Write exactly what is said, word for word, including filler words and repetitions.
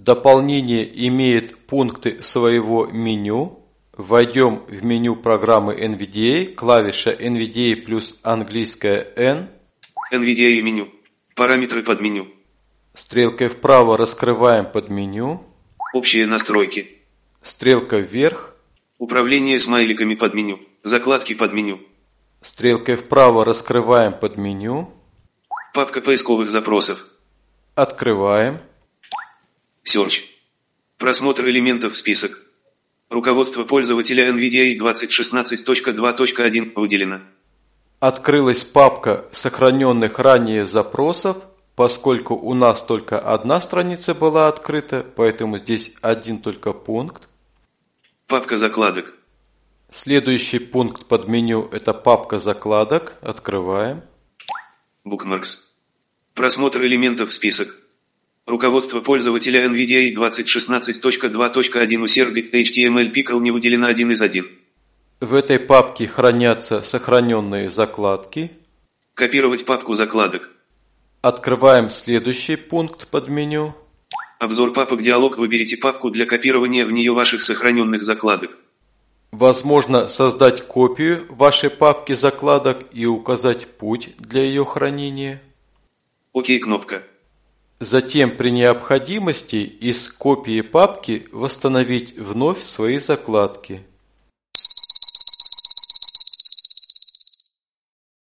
Дополнение имеет пункты своего меню. Войдем в меню программы эн ви ди эй, клавиша эн ви ди эй плюс английская N. эн ви ди эй меню. Параметры подменю. Стрелкой вправо раскрываем подменю. Общие настройки. Стрелка вверх. Управление смайликами подменю. Закладки подменю. Стрелкой вправо раскрываем подменю. Папка поисковых запросов. Открываем. Search. Просмотр элементов список. Руководство пользователя эн ви ди эй двадцать шестнадцать точка два точка один выделено. Открылась папка сохраненных ранее запросов. Поскольку у нас только одна страница была открыта, поэтому здесь один только пункт. Папка закладок. Следующий пункт под меню – это папка закладок. Открываем. Bookmarks. Просмотр элементов список. Руководство пользователя эн ви ди эй двадцать шестнадцать точка два точка один усергит эйч ти эм эль пикл не выделено один из один. В этой папке хранятся сохраненные закладки. Копировать папку закладок. Открываем следующий пункт под меню. Обзор папок диалог. Выберите папку для копирования в нее ваших сохраненных закладок. Возможно создать копию вашей папки закладок и указать путь для ее хранения. Окей кнопка. Затем при необходимости из копии папки восстановить вновь свои закладки.